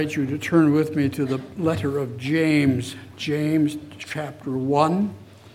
I invite you to turn with me to the letter of James, James chapter 1.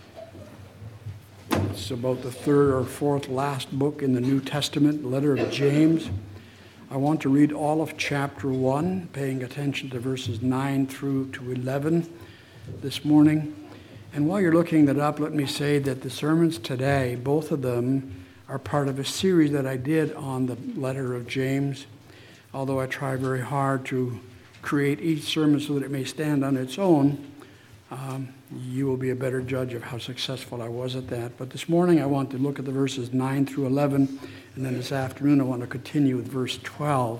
It's about the third or fourth last book in the New Testament, letter of James. I want to read all of chapter 1, paying attention to verses 9 through to 11 this morning. And while you're looking that up, let me say that the sermons today, both of them, are part of a series that I did on the letter of James. Although I try very hard to create each sermon so that it may stand on its own, you will be a better judge of how successful I was at that. But this morning I want to look at the verses 9 through 11, and then this afternoon I want to continue with verse 12.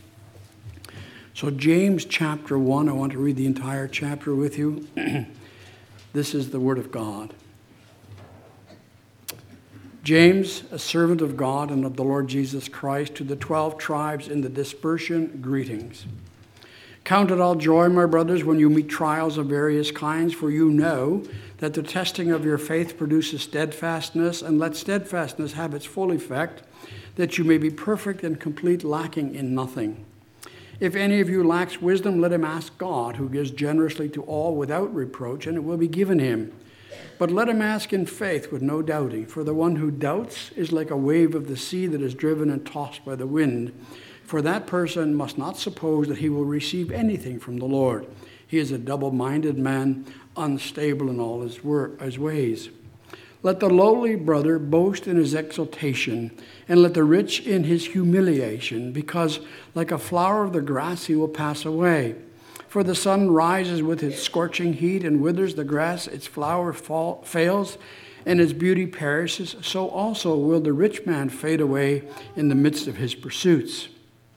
So James chapter 1, I want to read the entire chapter with you. This is the word of God. James, a servant of God and of the Lord Jesus Christ, to the 12 tribes in the dispersion, greetings. Count it all joy, my brothers, when you meet trials of various kinds, for you know that the testing of your faith produces steadfastness, and let steadfastness have its full effect, that you may be perfect and complete, lacking in nothing. If any of you lacks wisdom, let him ask God, who gives generously to all without reproach, and it will be given him. But let him ask in faith with no doubting, for the one who doubts is like a wave of the sea that is driven and tossed by the wind. For that person must not suppose that he will receive anything from the Lord. He is a double-minded man, unstable in all his ways. Let the lowly brother boast in his exaltation, and let the rich in his humiliation, because like a flower of the grass he will pass away. For the sun rises with its scorching heat and withers the grass, its flower fails, and its beauty perishes. So also will the rich man fade away in the midst of his pursuits.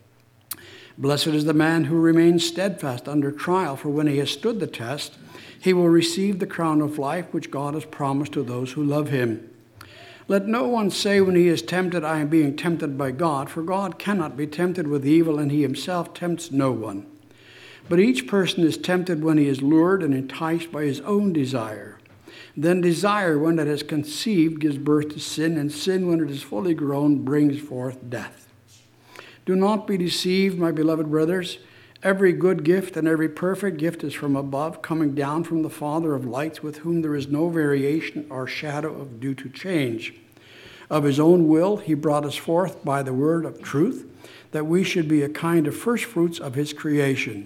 Blessed is the man who remains steadfast under trial, for when he has stood the test, he will receive the crown of life which God has promised to those who love him. Let no one say when he is tempted, I am being tempted by God, for God cannot be tempted with evil, and he himself tempts no one. But each person is tempted when he is lured and enticed by his own desire. Then desire, when it has conceived, gives birth to sin, and sin, when it is fully grown, brings forth death. Do not be deceived, my beloved brothers. Every good gift and every perfect gift is from above, coming down from the Father of lights, with whom there is no variation or shadow of due to change. Of his own will he brought us forth by the word of truth, that we should be a kind of firstfruits of his creation.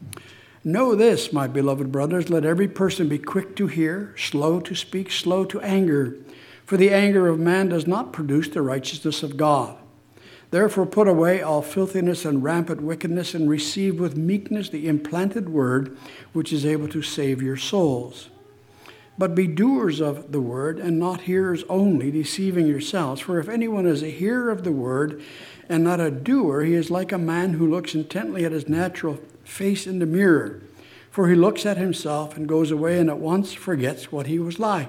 Know this, my beloved brothers, let every person be quick to hear, slow to speak, slow to anger. For the anger of man does not produce the righteousness of God. Therefore put away all filthiness and rampant wickedness, and receive with meekness the implanted word, which is able to save your souls. But be doers of the word, and not hearers only, deceiving yourselves. For if anyone is a hearer of the word, and not a doer, he is like a man who looks intently at his natural face in the mirror. For he looks at himself and goes away and at once forgets what he was like.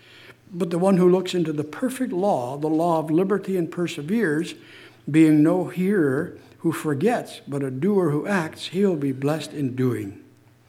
But the one who looks into the perfect law, the law of liberty, and perseveres, being no hearer who forgets, but a doer who acts, he will be blessed in doing.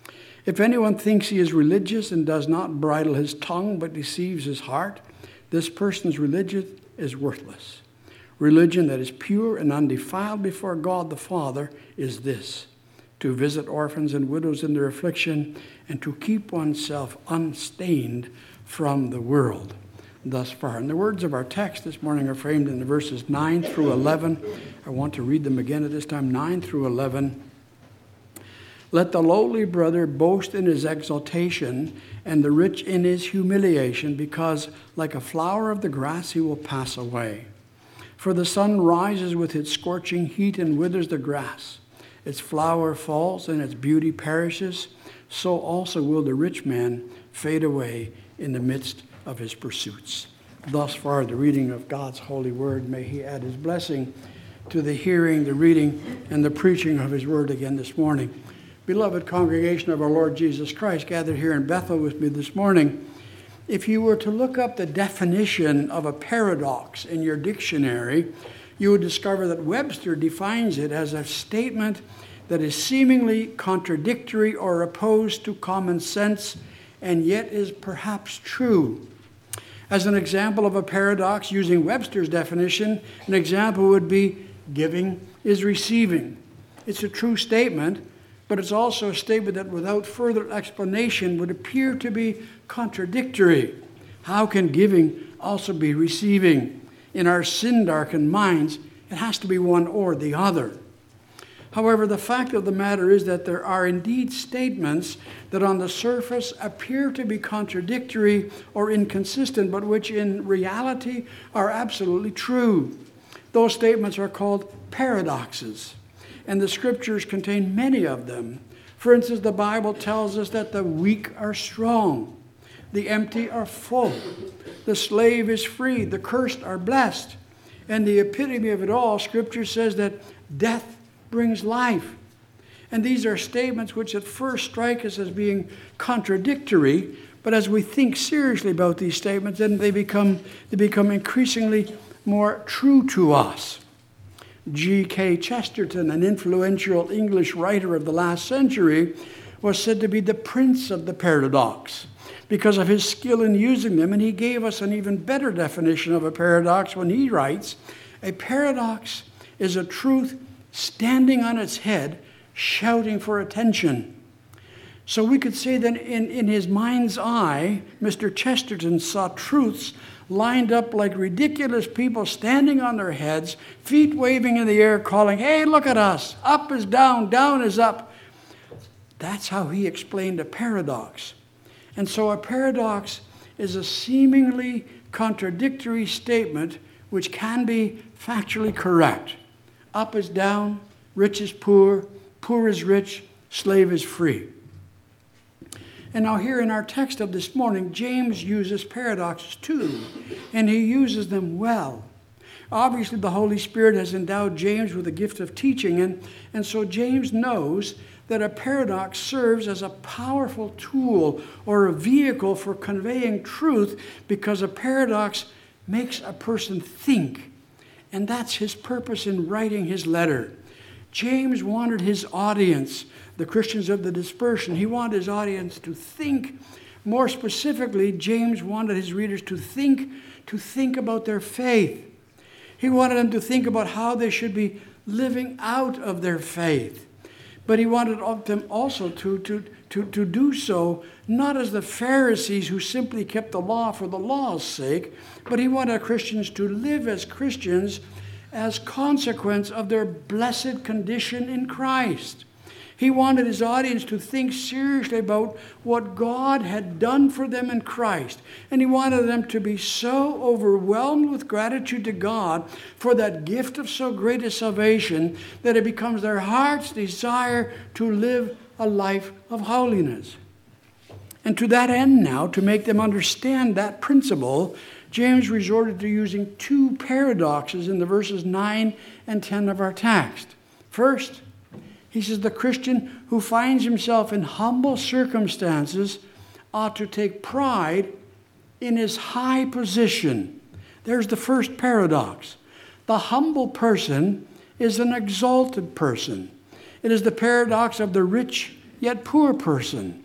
If anyone thinks he is religious and does not bridle his tongue, but deceives his heart, this person's religion is worthless. Religion that is pure and undefiled before God the Father is this: to visit orphans and widows in their affliction, and to keep oneself unstained from the world. Thus far. And the words of our text this morning are framed in the verses 9 through 11. I want to read them again at this time, 9 through 11. Let the lowly brother boast in his exaltation, and the rich in his humiliation, because like a flower of the grass he will pass away. For the sun rises with its scorching heat and withers the grass. Its flower falls and its beauty perishes. So also will the rich man fade away in the midst of his pursuits. Thus far, the reading of God's holy word. May he add his blessing to the hearing, the reading, and the preaching of his word again this morning. Beloved congregation of our Lord Jesus Christ, gathered here in Bethel with me this morning, if you were to look up the definition of a paradox in your dictionary, you would discover that Webster defines it as a statement that is seemingly contradictory or opposed to common sense, and yet is perhaps true. As an example of a paradox, using Webster's definition, an example would be giving is receiving. It's a true statement, but it's also a statement that without further explanation would appear to be contradictory. How can giving also be receiving? In our sin-darkened minds, it has to be one or the other. However, the fact of the matter is that there are indeed statements that on the surface appear to be contradictory or inconsistent, but which in reality are absolutely true. Those statements are called paradoxes, and the scriptures contain many of them. For instance, the Bible tells us that the weak are strong, the empty are full, the slave is free, the cursed are blessed. And the epitome of it all, Scripture says that death brings life. And these are statements which at first strike us as being contradictory, but as we think seriously about these statements, then they become increasingly more true to us. G.K. Chesterton, an influential English writer of the last century, was said to be the prince of the paradox because of his skill in using them, and he gave us an even better definition of a paradox when he writes, "A paradox is a truth standing on its head, shouting for attention." So we could say that in his mind's eye, Mr. Chesterton saw truths lined up like ridiculous people standing on their heads, feet waving in the air, calling, "Hey, look at us! Up is down, down is up." That's how he explained a paradox. And so a paradox is a seemingly contradictory statement which can be factually correct. Up is down, rich is poor, poor is rich, slave is free. And now here in our text of this morning, James uses paradoxes too, and he uses them well. Obviously, the Holy Spirit has endowed James with the gift of teaching, and so James knows that a paradox serves as a powerful tool or a vehicle for conveying truth because a paradox makes a person think. And that's his purpose in writing his letter. James wanted his audience, the Christians of the dispersion, he wanted his audience to think. More specifically, James wanted his readers to think about their faith. He wanted them to think about how they should be living out of their faith. But he wanted them also to do so, not as the Pharisees who simply kept the law for the law's sake, but he wanted Christians to live as Christians as consequence of their blessed condition in Christ. He wanted his audience to think seriously about what God had done for them in Christ. And he wanted them to be so overwhelmed with gratitude to God for that gift of so great a salvation that it becomes their heart's desire to live a life of holiness. And to that end now, to make them understand that principle, James resorted to using two paradoxes in the verses 9 and 10 of our text. First, he says the Christian who finds himself in humble circumstances ought to take pride in his high position. There's the first paradox. The humble person is an exalted person. It is the paradox of the rich yet poor person.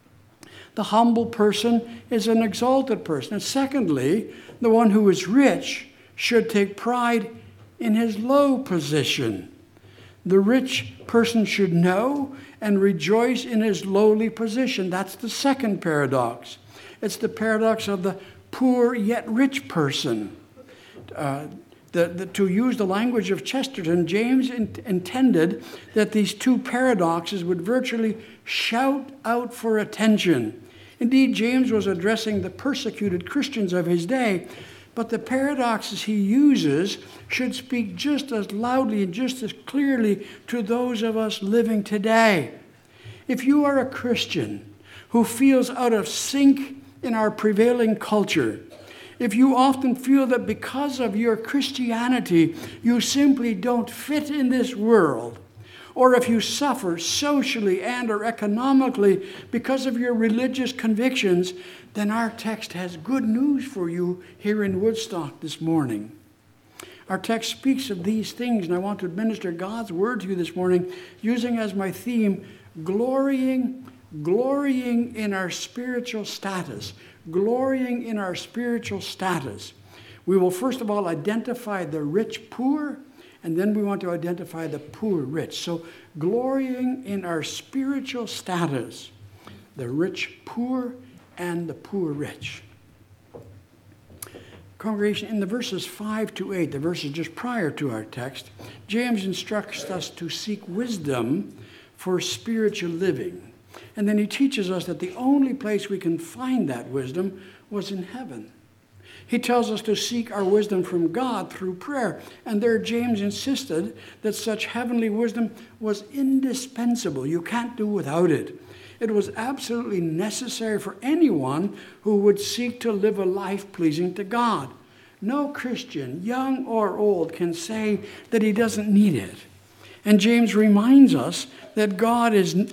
The humble person is an exalted person. And secondly, the one who is rich should take pride in his low position. The rich person should know and rejoice in his lowly position. That's the second paradox. It's the paradox of the poor yet rich person. To use the language of Chesterton, James intended that these two paradoxes would virtually shout out for attention. Indeed, James was addressing the persecuted Christians of his day, but the paradoxes he uses should speak just as loudly and just as clearly to those of us living today. If you are a Christian who feels out of sync in our prevailing culture, if you often feel that because of your Christianity you simply don't fit in this world, or if you suffer socially and or economically because of your religious convictions, then our text has good news for you here in Woodstock this morning. Our text speaks of these things, and I want to administer God's word to you this morning using as my theme, glorying in our spiritual status. Glorying in our spiritual status. We will first of all identify the rich poor, And then we want to identify the poor rich. So glorying in our spiritual status, the rich poor and the poor rich. Congregation, in the verses 5 to 8, the verses just prior to our text, James instructs us to seek wisdom for spiritual living. And then he teaches us that the only place we can find that wisdom was in heaven. He tells us to seek our wisdom from God through prayer. And there James insisted that such heavenly wisdom was indispensable. You can't do without it. It was absolutely necessary for anyone who would seek to live a life pleasing to God. No Christian, young or old, can say that he doesn't need it. And James reminds us that God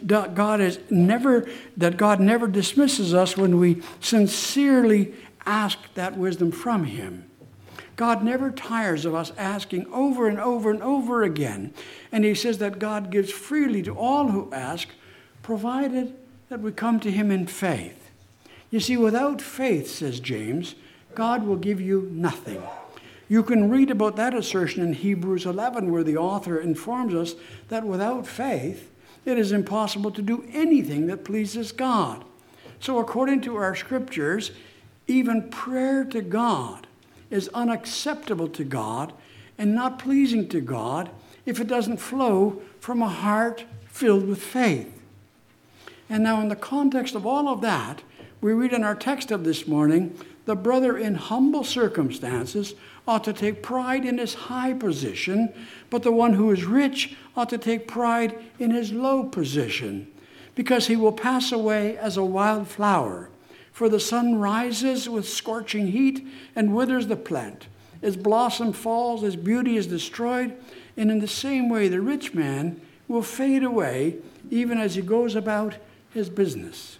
never dismisses us when we sincerely ask that wisdom from him. God never tires of us asking over and over and over again. And he says that God gives freely to all who ask, provided that we come to him in faith. You see, without faith, says James, God will give you nothing. You can read about that assertion in Hebrews 11, where the author informs us that without faith, it is impossible to do anything that pleases God. So according to our scriptures, even prayer to God is unacceptable to God and not pleasing to God if it doesn't flow from a heart filled with faith. And now in the context of all of that, we read in our text of this morning, the brother in humble circumstances ought to take pride in his high position, but the one who is rich ought to take pride in his low position, because he will pass away as a wild flower. For the sun rises with scorching heat and withers the plant. Its blossom falls, its beauty is destroyed, and in the same way the rich man will fade away even as he goes about his business.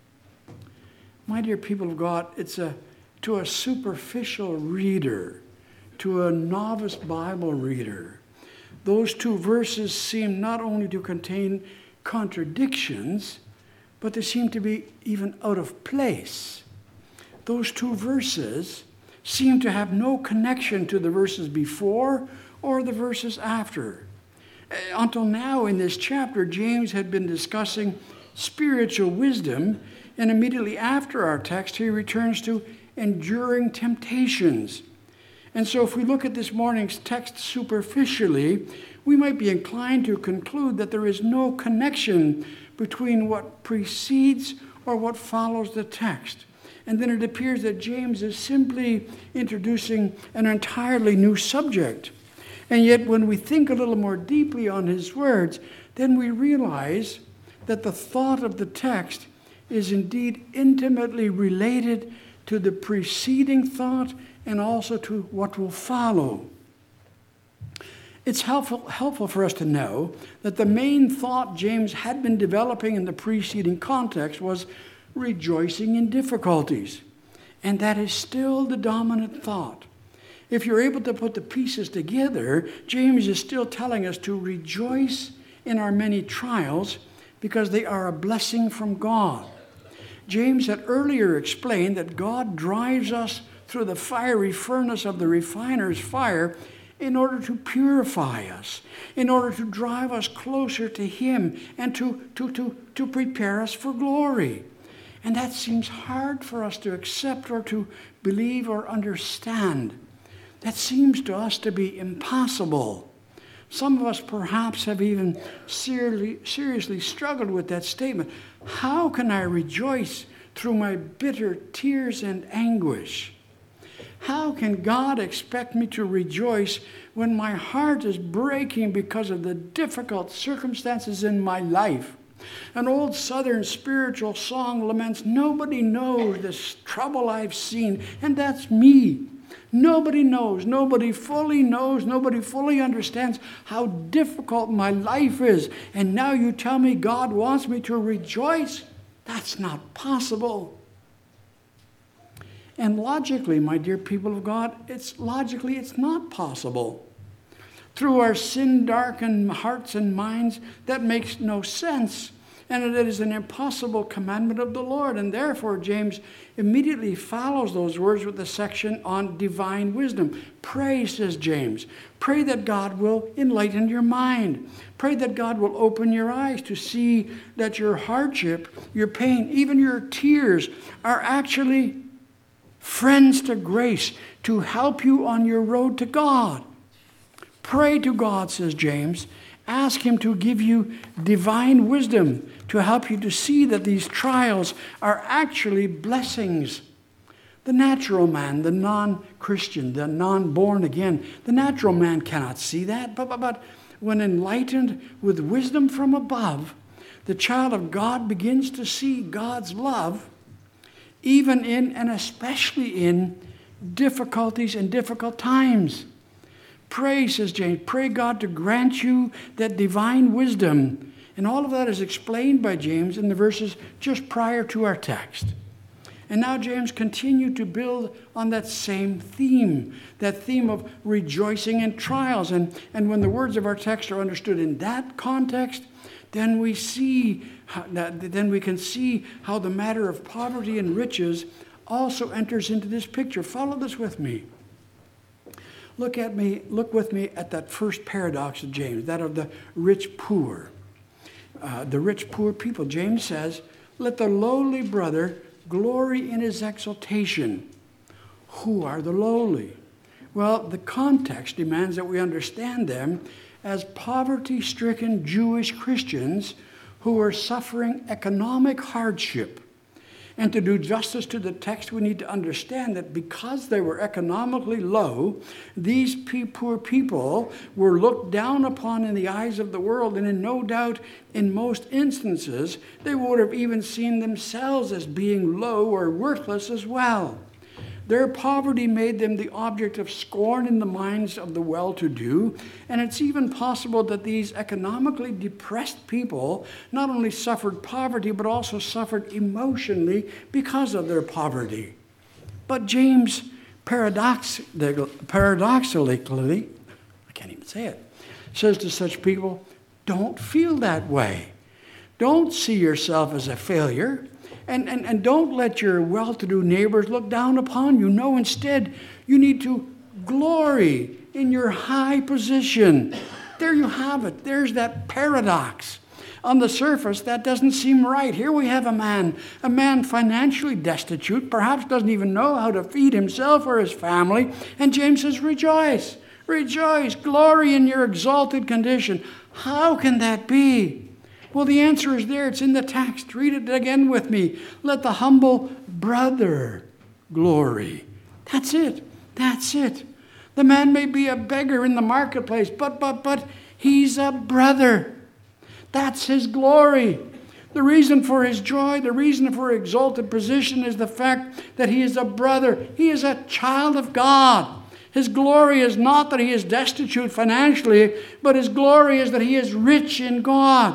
My dear people of God, to a superficial reader, to a novice Bible reader, those two verses seem not only to contain contradictions, but they seem to be even out of place. Those two verses seem to have no connection to the verses before or the verses after. Until now in this chapter, James had been discussing spiritual wisdom, and immediately after our text, he returns to enduring temptations. And so if we look at this morning's text superficially, we might be inclined to conclude that there is no connection between what precedes or what follows the text. And then it appears that James is simply introducing an entirely new subject. And yet when we think a little more deeply on his words, then we realize that the thought of the text is indeed intimately related to the preceding thought and also to what will follow. It's helpful for us to know that the main thought James had been developing in the preceding context was rejoicing in difficulties. And that is still the dominant thought. If you're able to put the pieces together, James is still telling us to rejoice in our many trials because they are a blessing from God. James had earlier explained that God drives us through the fiery furnace of the refiner's fire in order to purify us, in order to drive us closer to him and to prepare us for glory. And that seems hard for us to accept or to believe or understand. That seems to us to be impossible. Some of us perhaps have even seriously struggled with that statement. How can I rejoice through my bitter tears and anguish? How can God expect me to rejoice when my heart is breaking because of the difficult circumstances in my life? An old Southern spiritual song laments, nobody knows this trouble I've seen, and that's me. Nobody knows, nobody fully understands how difficult my life is. And now you tell me God wants me to rejoice? That's not possible. And logically, my dear people of God, it's not possible. Through our sin-darkened hearts and minds, that makes no sense. and it is an impossible commandment of the Lord. And therefore, James immediately follows those words with a section on divine wisdom. Pray, says James. Pray that God will enlighten your mind. Pray that God will open your eyes to see that your hardship, your pain, even your tears are actually friends to grace to help you on your road to God. Pray to God, says James. Ask him to give you divine wisdom to help you to see that these trials are actually blessings. The natural man, the non-Christian, the non-born again, the natural man cannot see that. But when enlightened with wisdom from above, the child of God begins to see God's love even in and especially in difficulties and difficult times. Pray, says James, pray God to grant you that divine wisdom. And all of that is explained by James in the verses just prior to our text. And now James continued to build on that same theme, that theme of rejoicing in trials. And when the words of our text are understood in that context, then we can see how the matter of poverty and riches also enters into this picture. Follow this with me. Look with me at that first paradox of James, that of the rich poor. The rich poor people. James says, let the lowly brother glory in his exaltation. Who are the lowly? Well, the context demands that we understand them as poverty-stricken Jewish Christians who are suffering economic hardship. And to do justice to the text, we need to understand that because they were economically low, these poor people were looked down upon in the eyes of the world, and no doubt, in most instances, they would have even seen themselves as being low or worthless as well. Their poverty made them the object of scorn in the minds of the well-to-do, and it's even possible that these economically depressed people not only suffered poverty, but also suffered emotionally because of their poverty. But James paradoxically, I can't even say it, says to such people, don't feel that way. Don't see yourself as a failure. And don't let your well-to-do neighbors look down upon you. No, instead, you need to glory in your high position. There you have it. There's that paradox. On the surface, that doesn't seem right. Here we have a man financially destitute, perhaps doesn't even know how to feed himself or his family. And James says, rejoice, rejoice, glory in your exalted condition. How can that be? Well, the answer is there. It's in the text. Read it again with me. Let the humble brother glory. That's it. That's it. The man may be a beggar in the marketplace, but he's a brother. That's his glory. The reason for his joy, the reason for exalted position is the fact that he is a brother. He is a child of God. His glory is not that he is destitute financially, but his glory is that he is rich in God.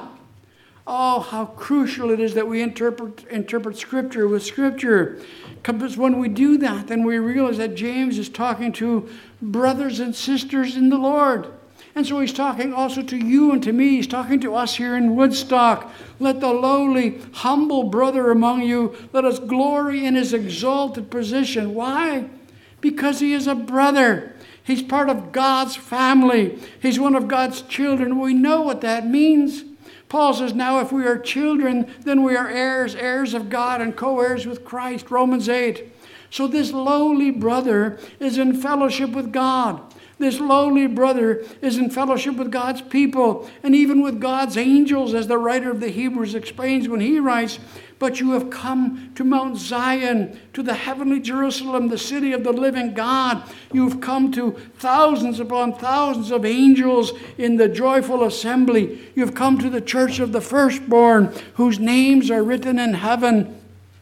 Oh, how crucial it is that we interpret Scripture with Scripture. Because when we do that, then we realize that James is talking to brothers and sisters in the Lord. And so he's talking also to you and to me. He's talking to us here in Woodstock. Let the lowly, humble brother among you, let us glory in his exalted position. Why? Because he is a brother. He's part of God's family. He's one of God's children. We know what that means. Paul says, now if we are children, then we are heirs, heirs of God and co-heirs with Christ, Romans 8. So this lowly brother is in fellowship with God. This lowly brother is in fellowship with God's people and even with God's angels, as the writer of the Hebrews explains when he writes, but you have come to Mount Zion, to the heavenly Jerusalem, the city of the living God. You've come to thousands upon thousands of angels in the joyful assembly. You've come to the church of the firstborn, whose names are written in heaven.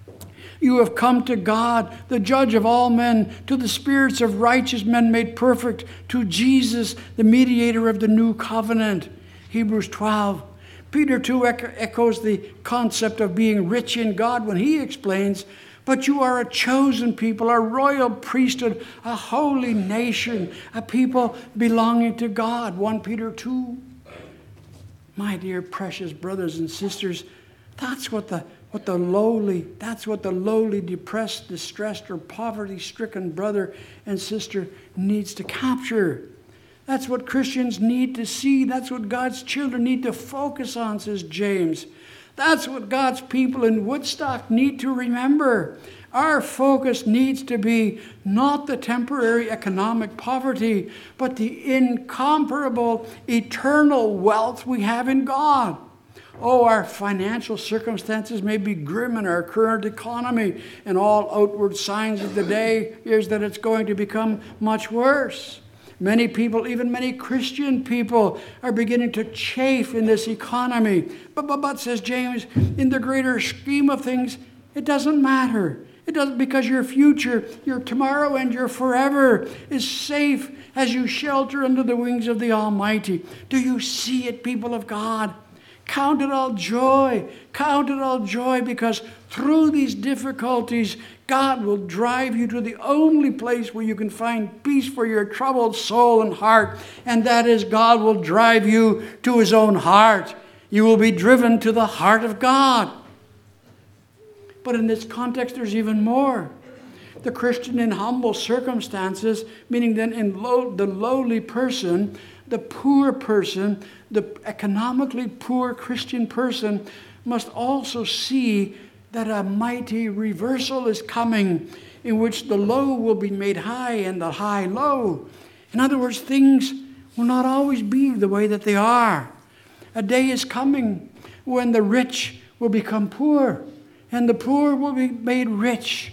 You have come to God, the judge of all men, to the spirits of righteous men made perfect, to Jesus, the mediator of the new covenant. Hebrews 12. Peter too echoes the concept of being rich in God when he explains, but you are a chosen people, a royal priesthood, a holy nation, a people belonging to God. 1 Peter 2. My dear precious brothers and sisters, That's what the lowly, depressed, distressed, or poverty-stricken brother and sister needs to capture. That's what Christians need to see. That's what God's children need to focus on, says James. That's what God's people in Woodstock need to remember. Our focus needs to be not the temporary economic poverty, but the incomparable eternal wealth we have in God. Oh, our financial circumstances may be grim in our current economy, and all outward signs of the day is that it's going to become much worse. Many people, even many Christian people, are beginning to chafe in this economy. But, says James, in the greater scheme of things, it doesn't matter. It doesn't, because your future, your tomorrow, and your forever is safe as you shelter under the wings of the Almighty. Do you see it, people of God? Count it all joy. Count it all joy, because through these difficulties, God will drive you to the only place where you can find peace for your troubled soul and heart, and that is God will drive you to His own heart. You will be driven to the heart of God. But in this context, there's even more. The Christian in humble circumstances, meaning then in the lowly person, the poor person, the economically poor Christian person, must also see that a mighty reversal is coming, in which the low will be made high and the high low. In other words, things will not always be the way that they are. A day is coming when the rich will become poor, and the poor will be made rich.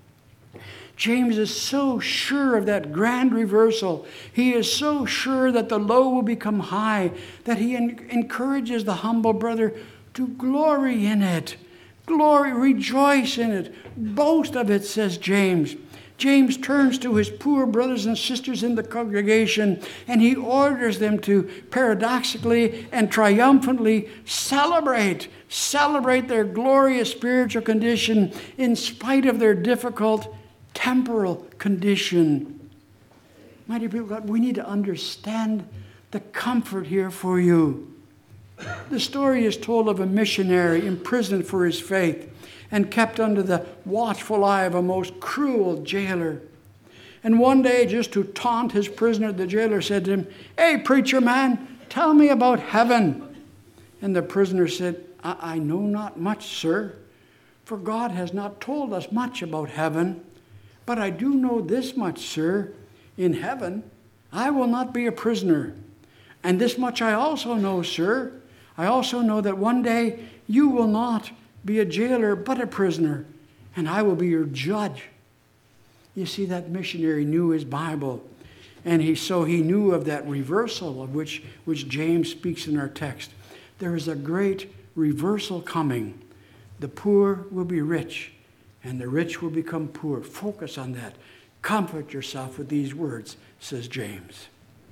James is so sure of that grand reversal. He is so sure that the low will become high, that he encourages the humble brother to glory in it. Glory, rejoice in it. Boast of it, says James. James turns to his poor brothers and sisters in the congregation, and he orders them to paradoxically and triumphantly celebrate their glorious spiritual condition in spite of their difficult temporal condition. My dear people of God, we need to understand the comfort here for you. The story is told of a missionary imprisoned for his faith and kept under the watchful eye of a most cruel jailer. And one day, just to taunt his prisoner, the jailer said to him, "Hey, preacher man, tell me about heaven." And the prisoner said, I know not much, sir, for God has not told us much about heaven. But I do know this much, sir. In heaven, I will not be a prisoner. And this much I also know, sir. I also know that one day you will not be a jailer, but a prisoner, and I will be your judge. You see, that missionary knew his Bible, and he knew of that reversal of which James speaks in our text. There is a great reversal coming. The poor will be rich, and the rich will become poor. Focus on that. Comfort yourself with these words, says James.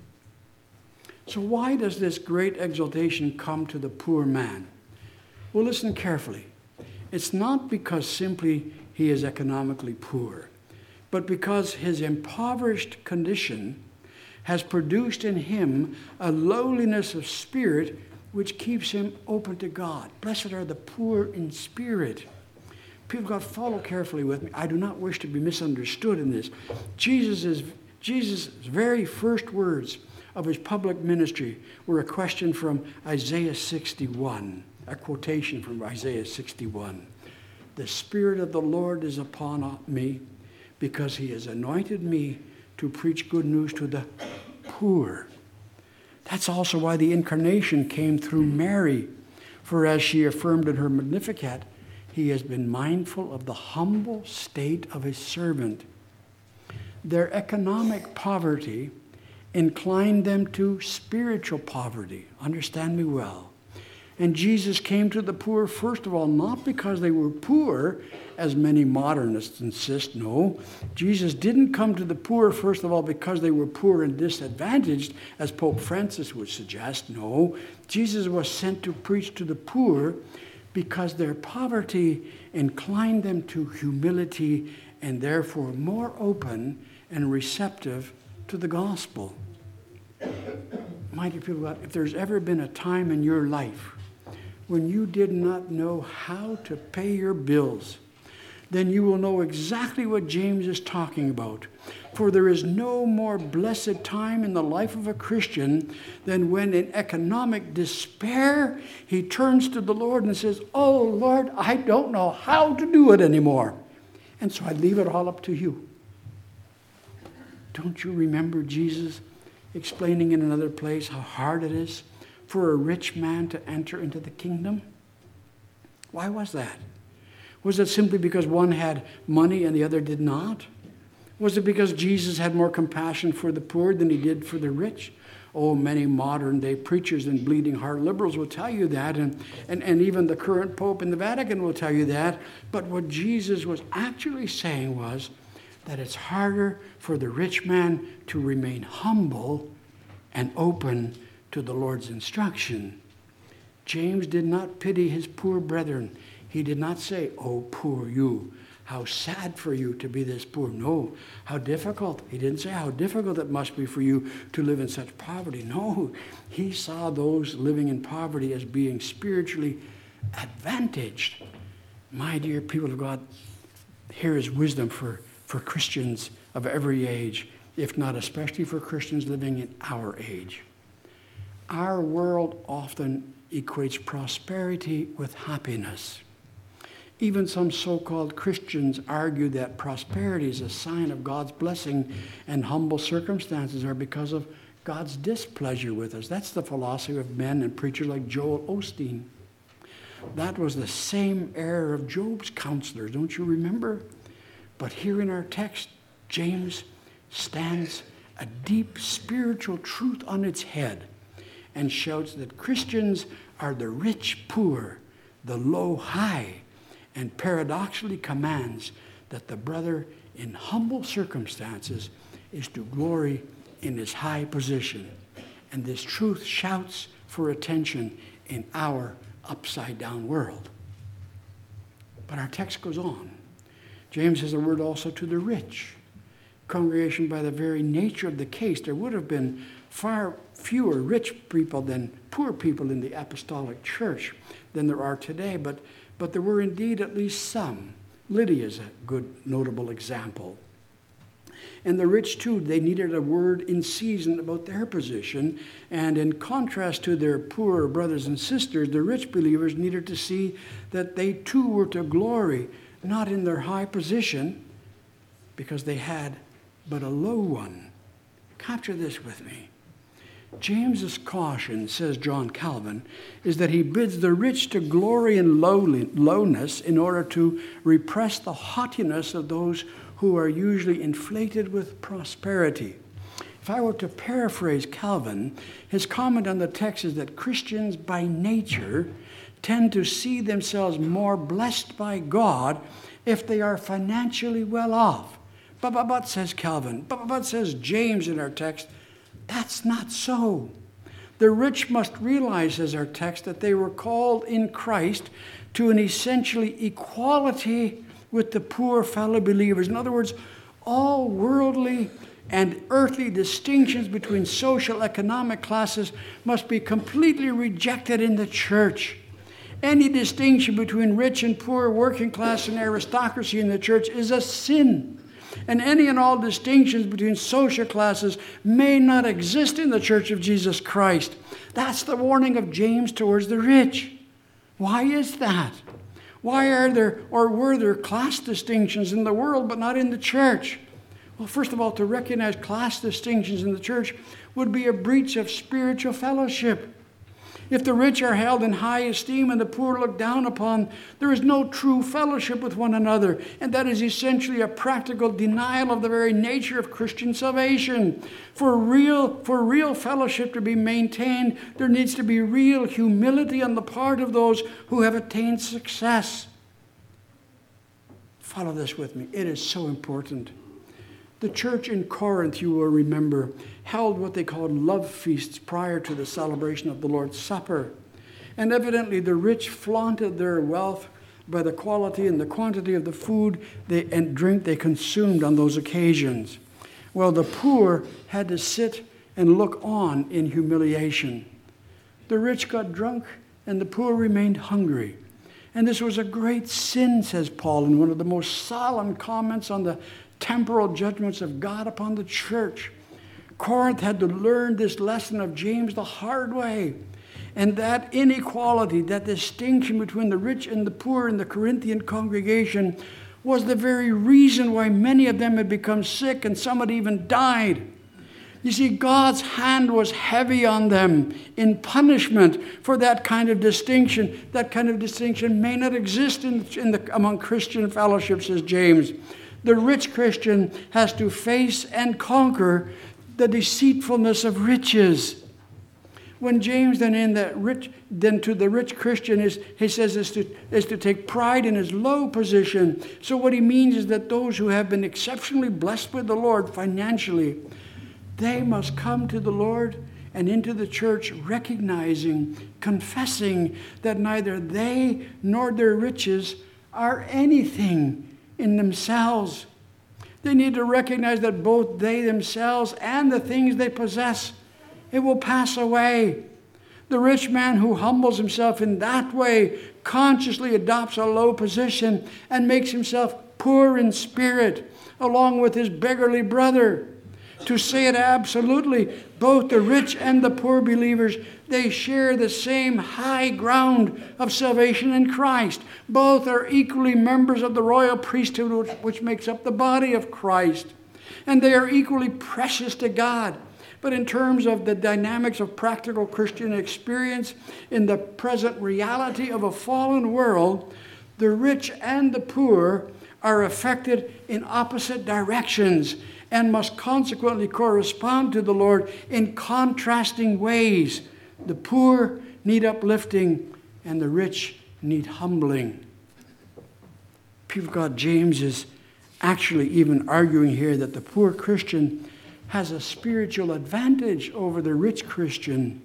So why does this great exaltation come to the poor man? Well, listen carefully. It's not because simply he is economically poor, but because his impoverished condition has produced in him a lowliness of spirit which keeps him open to God. Blessed are the poor in spirit. People, God, follow carefully with me. I do not wish to be misunderstood in this. Jesus' very first words of his public ministry were a question from Isaiah 61, a quotation from Isaiah 61. The Spirit of the Lord is upon me, because he has anointed me to preach good news to the poor. That's also why the incarnation came through Mary. For as she affirmed in her Magnificat, he has been mindful of the humble state of his servant. Their economic poverty inclined them to spiritual poverty. Understand me well. And Jesus came to the poor, first of all, not because they were poor, as many modernists insist. No, Jesus didn't come to the poor, first of all, because they were poor and disadvantaged, as Pope Francis would suggest. No, Jesus was sent to preach to the poor because their poverty inclined them to humility and therefore more open and receptive to the gospel. My dear people, if there's ever been a time in your life when you did not know how to pay your bills, then you will know exactly what James is talking about. For there is no more blessed time in the life of a Christian than when in economic despair he turns to the Lord and says, "Oh Lord, I don't know how to do it anymore. And so I leave it all up to you." Don't you remember Jesus explaining in another place how hard it is for a rich man to enter into the kingdom? Why was that? Was it simply because one had money and the other did not? Was it because Jesus had more compassion for the poor than he did for the rich? Oh, many modern day preachers and bleeding heart liberals will tell you that, and even the current Pope in the Vatican will tell you that. But what Jesus was actually saying was that it's harder for the rich man to remain humble and open to the Lord's instruction. James did not pity his poor brethren. He did not say, "Oh, poor you, how sad for you to be this poor." No, how difficult. He didn't say how difficult it must be for you to live in such poverty. No, he saw those living in poverty as being spiritually advantaged. My dear people of God, here is wisdom for Christians of every age, if not especially for Christians living in our age. Our world often equates prosperity with happiness. Even some so-called Christians argue that prosperity is a sign of God's blessing and humble circumstances are because of God's displeasure with us. That's the philosophy of men and preachers like Joel Osteen. That was the same error of Job's counselors, don't you remember? But here in our text, James stands a deep spiritual truth on its head and shouts that Christians are the rich poor, the low high, and paradoxically commands that the brother in humble circumstances is to glory in his high position. And this truth shouts for attention in our upside-down world. But our text goes on. James has a word also to the rich. Congregation, by the very nature of the case, there would have been far fewer rich people than poor people in the apostolic church than there are today, but there were indeed at least some. Lydia is a good, notable example. And the rich, too, they needed a word in season about their position. And in contrast to their poorer brothers and sisters, the rich believers needed to see that they, too, were to glory, not in their high position, because they had but a low one. Capture this with me. James's caution, says John Calvin, is that he bids the rich to glory in lowness in order to repress the haughtiness of those who are usually inflated with prosperity. If I were to paraphrase Calvin, his comment on the text is that Christians by nature tend to see themselves more blessed by God if they are financially well off. But says Calvin, but says James in our text, that's not so. The rich must realize, as our text, that they were called in Christ to an essentially equality with the poor fellow believers. In other words, all worldly and earthly distinctions between social economic classes must be completely rejected in the church. Any distinction between rich and poor, working class and aristocracy in the church is a sin. And any and all distinctions between social classes may not exist in the Church of Jesus Christ. That's the warning of James towards the rich. Why is that? Why are there, or were there, class distinctions in the world but not in the church? Well, first of all, to recognize class distinctions in the church would be a breach of spiritual fellowship. If the rich are held in high esteem and the poor looked down upon, there is no true fellowship with one another. And that is essentially a practical denial of the very nature of Christian salvation. For real fellowship to be maintained, there needs to be real humility on the part of those who have attained success. Follow this with me. It is so important. The church in Corinth, you will remember, held what they called love feasts prior to the celebration of the Lord's Supper. And evidently the rich flaunted their wealth by the quality and the quantity of the food and drink they consumed on those occasions. Well, the poor had to sit and look on in humiliation. The rich got drunk and the poor remained hungry. And this was a great sin, says Paul, in one of the most solemn comments on the temporal judgments of God upon the church. Corinth had to learn this lesson of James the hard way. And that inequality, that distinction between the rich and the poor in the Corinthian congregation was the very reason why many of them had become sick and some had even died. You see, God's hand was heavy on them in punishment for that kind of distinction. That kind of distinction may not exist among Christian fellowships, says James. The rich Christian has to face and conquer the deceitfulness of riches. When James then to the rich Christian he says is to take pride in his low position. So what he means is that those who have been exceptionally blessed with the Lord financially, they must come to the Lord and into the church recognizing, confessing that neither they nor their riches are anything in themselves. They need to recognize that both they themselves and the things they possess, it will pass away. The rich man who humbles himself in that way consciously adopts a low position and makes himself poor in spirit, along with his beggarly brother. To say it absolutely, both the rich and the poor believers, they share the same high ground of salvation in Christ. Both are equally members of the royal priesthood which makes up the body of Christ. And they are equally precious to God. But in terms of the dynamics of practical Christian experience in the present reality of a fallen world, the rich and the poor are affected in opposite directions and must consequently correspond to the Lord in contrasting ways. The poor need uplifting and the rich need humbling. People of God, James is actually even arguing here that the poor Christian has a spiritual advantage over the rich Christian.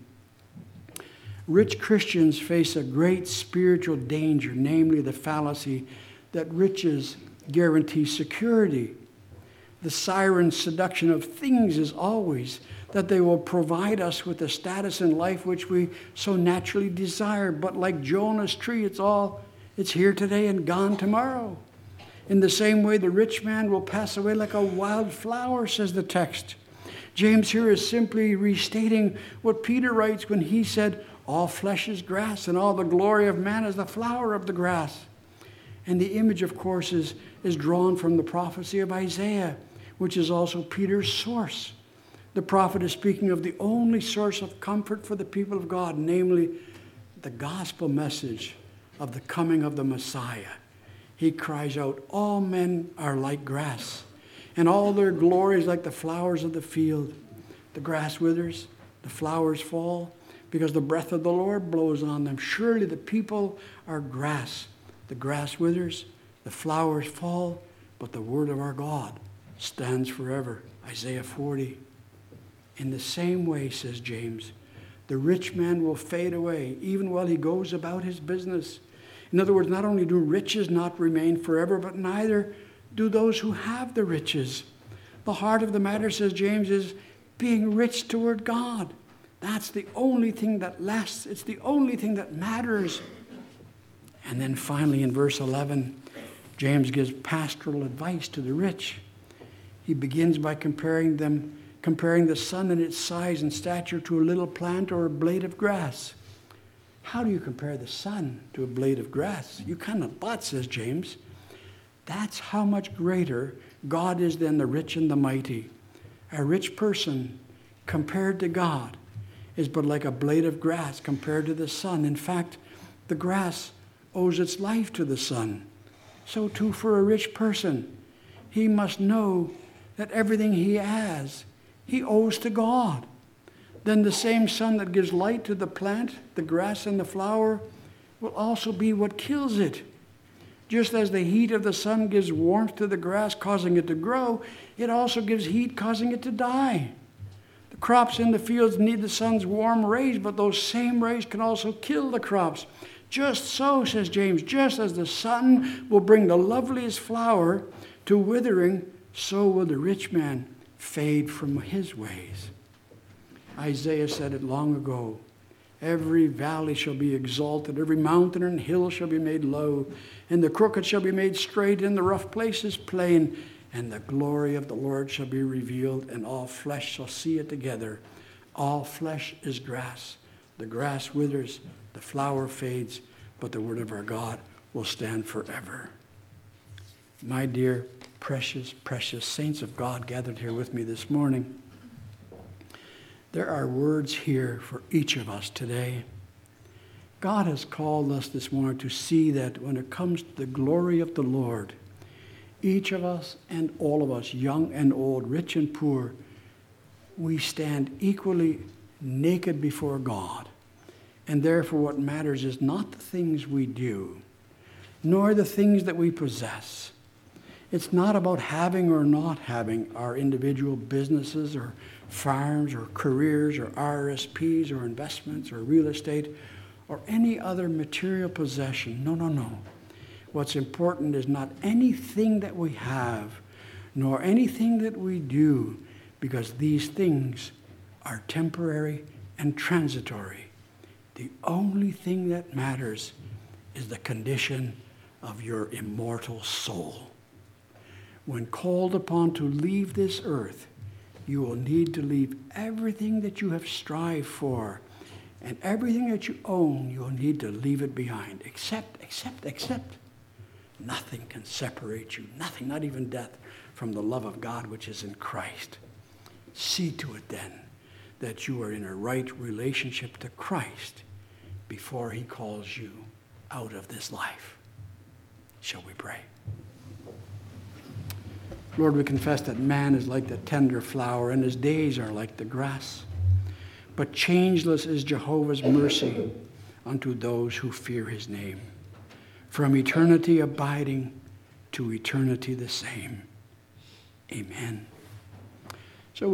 Rich Christians face a great spiritual danger, namely the fallacy that riches guarantee security. The siren seduction of things is always that they will provide us with a status in life which we so naturally desire. But like Jonah's tree, it's here today and gone tomorrow. In the same way, the rich man will pass away like a wild flower, says the text. James here is simply restating what Peter writes when he said, all flesh is grass and all the glory of man is the flower of the grass. And the image, of course, is drawn from the prophecy of Isaiah, which is also Peter's source. The prophet is speaking of the only source of comfort for the people of God, namely the gospel message of the coming of the Messiah. He cries out, all men are like grass, and all their glory is like the flowers of the field. The grass withers, the flowers fall, because the breath of the Lord blows on them. Surely the people are grass. The grass withers, the flowers fall, but the word of our God stands forever. Isaiah 40. In the same way, says James, the rich man will fade away even while he goes about his business. In other words, not only do riches not remain forever, but neither do those who have the riches. The heart of the matter, says James, is being rich toward God. That's the only thing that lasts. It's the only thing that matters. And then finally in verse 11, James gives pastoral advice to the rich. He begins by comparing the sun in its size and stature to a little plant or a blade of grass. How do you compare the sun to a blade of grass? You cannot but, says James. That's how much greater God is than the rich and the mighty. A rich person compared to God is but like a blade of grass compared to the sun. In fact, the grass owes its life to the sun. So too for a rich person, he must know that everything he has, he owes to God. Then the same sun that gives light to the plant, the grass and the flower, will also be what kills it. Just as the heat of the sun gives warmth to the grass, causing it to grow, it also gives heat, causing it to die. The crops in the fields need the sun's warm rays, but those same rays can also kill the crops. Just so, says James, just as the sun will bring the loveliest flower to withering, so will the rich man fade from his ways. Isaiah said it long ago. Every valley shall be exalted, every mountain and hill shall be made low, and the crooked shall be made straight, and the rough places plain, and the glory of the Lord shall be revealed, and all flesh shall see it together. All flesh is grass. The grass withers, the flower fades, but the word of our God will stand forever. My dear, precious, precious saints of God gathered here with me this morning, there are words here for each of us today. God has called us this morning to see that when it comes to the glory of the Lord, each of us and all of us, young and old, rich and poor, we stand equally naked before God. And therefore what matters is not the things we do, nor the things that we possess. It's not about having or not having our individual businesses or farms or careers or RSPs or investments or real estate or any other material possession. No, no, no. What's important is not anything that we have, nor anything that we do, because these things are temporary and transitory. The only thing that matters is the condition of your immortal soul. When called upon to leave this earth, you will need to leave everything that you have strived for, and everything that you own, you'll need to leave it behind. Except. Nothing can separate you, nothing, not even death, from the love of God which is in Christ. See to it then that you are in a right relationship to Christ before he calls you out of this life. Shall we pray? Lord, we confess that man is like the tender flower, and his days are like the grass. But changeless is Jehovah's mercy unto those who fear his name. From eternity abiding to eternity the same. Amen.